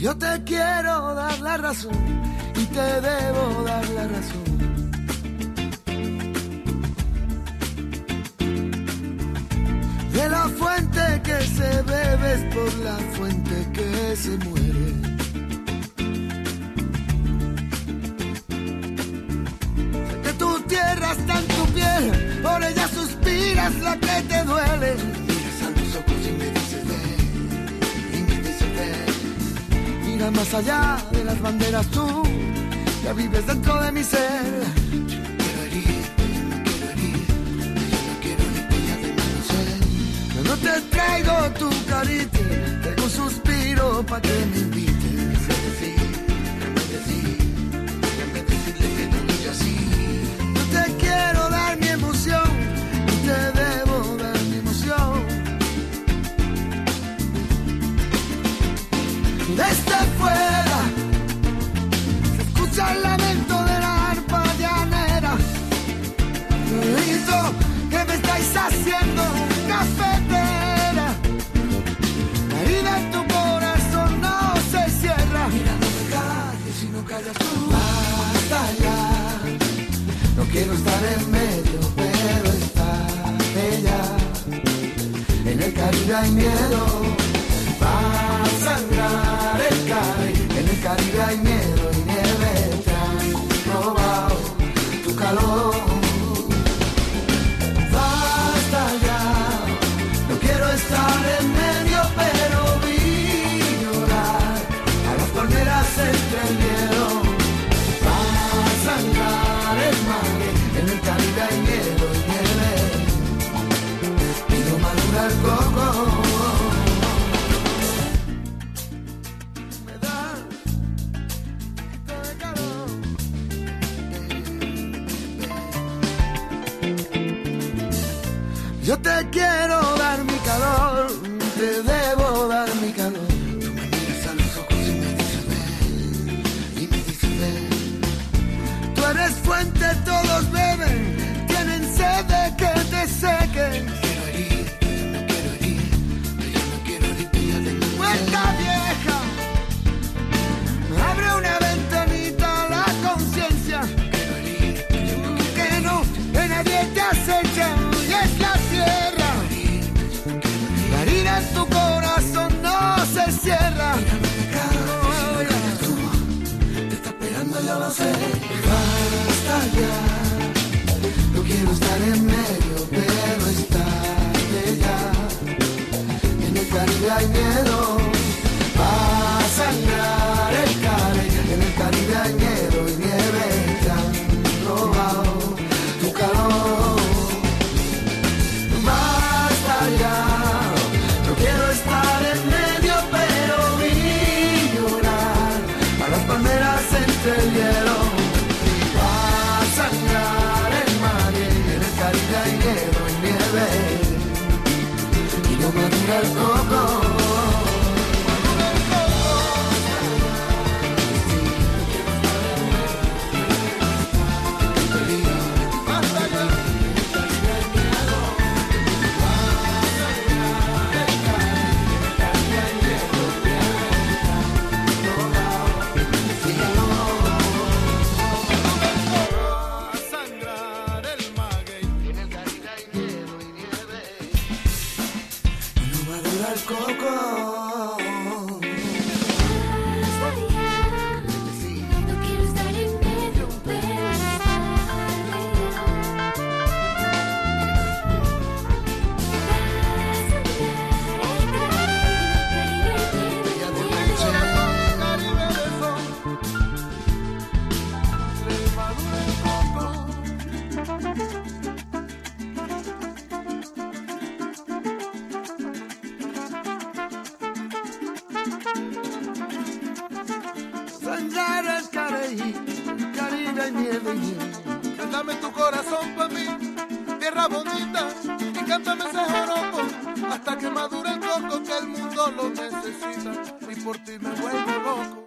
Yo te quiero dar la razón y te debo dar la razón. De la fuente que se bebe es por la fuente que se muere. Sé que tu tierra está en tu piel, por ella suspiras la que te duele. Miras a los ojos y me dices ven, y me dices ven. Mira más allá de las banderas tú, ya vives dentro de mi ser. No te traigo tu carita, traigo un suspiro pa' que me invites. Déjame decirle que no soy así. No te quiero dar mi emoción, y te debo dar mi emoción. Desde fuera se escucha el lamento de la arpa llanera. Grito que me estáis haciendo cafetera. La herida en tu corazón no se cierra. Mira, no me calles si no callas tú. Basta ya. No quiero estar en medio, pero está ella. En el Caribe hay miedo. Va a sangrar el Caribe. En el Caribe hay miedo y nieve. Te han robado tu calor. Estar en medio, pero vi llorar a las palmeras entre el hielo. Va a sangrar el mar, en el Caribe hay miedo y nieve, y no madura el coco. Me da un poquito de calor. Yo te quiero dar mi calor, te debo dar mi calor. Tú me miras a los ojos y me dices ven, y me dices ven. Tú eres fuente, todos beben, tienen sed de que te sequen. No quiero herir, yo no quiero herir, yo no quiero herir, ya tengo muerta vieja. Abre una ventanita a la conciencia. No quiero herir, yo no quiero que no, que nadie te acecha. Es la tierra, la herida en tu corazón no se cierra. Te está esperando, yo lo sé. Basta ya, no quiero estar en medio, pero está ella. En el Caribe hay miedo, va a sangrar el Caribe. En el Caribe hay miedo y nieve, te han robado tu calor. No quiero estar en medio, pero vi llorar a las palmeras entre el hielo. Va a sangrar el mar, en el Caribe hay hielo y nieve, y no madura el coco. Dame tu corazón pa' mí, tierra bonita, y cántame ese joropo hasta que madure el coco, que el mundo lo necesita, y por ti me vuelvo loco.